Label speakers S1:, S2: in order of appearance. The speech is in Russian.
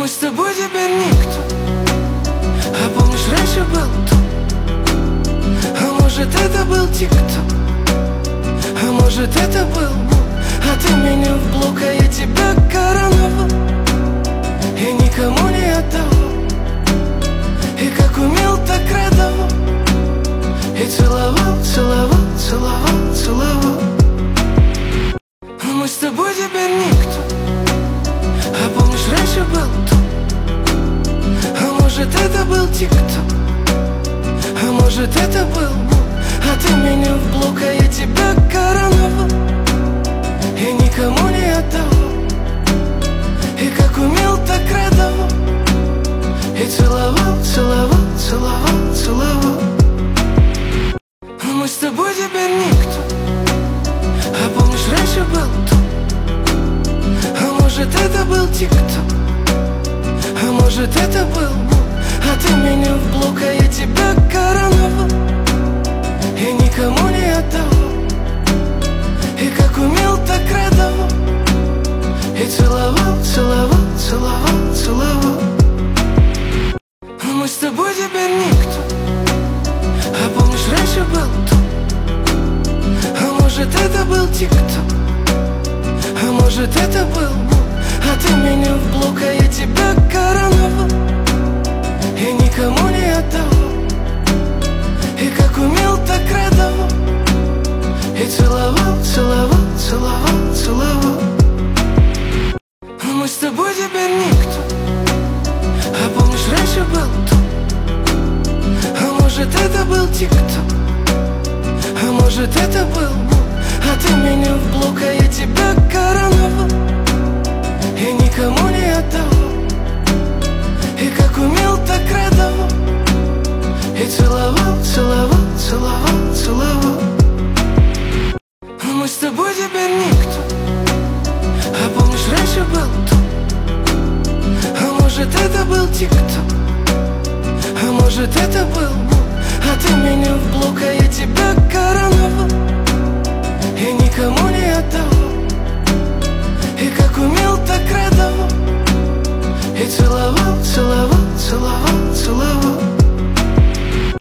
S1: мы с тобой теперь никто. А помнишь, раньше был то? А может, это был тик-ток? А может, это был Бог? А ты меня в блок, а я тебя короновал и никому не отдавал. И как умел, так радовал. И целовал, целовал, целовал, целовал. Мы с тобой теперь никто. А помнишь, раньше был то? А может, это был тик-ток? А может, это был Бог? А ты меня в блок, а я тебя короновал и никому не отдавал. И как умел, так радовал. И целовал, целовал, целовал, целовал. Мы с тобой теперь никто. А помнишь, раньше был то? А может, это был тик-ток? А может, это был Бог? А ты меня в блок, а я тебя короновал и никому не отдавал. И как умел, так радовал. И целовал, целовал, целовал, целовал. Мы с тобой теперь никто. А помнишь, раньше был то? А может, это был тик-ток? А может, это был Бог? А ты меня в блок, а я тебя короновал и никому не отдавал. И как умел, так радовал. И целовал, целовал, целовал, целовал. Мы с тобой теперь никто. А помнишь, раньше был то? А может, это был тик-ток? А может, это был Бог? А ты меня в блок, а я тебя короновал и никому не отдавал. И как умел, так радовал. И целовал, целовал, целовал, целовал. Мы с тобой теперь никто. А помнишь, раньше был то? А может, это был тик-ток? А может, это был Бог? А ты меня в блок, а я тебя короновал и никому не отдавал.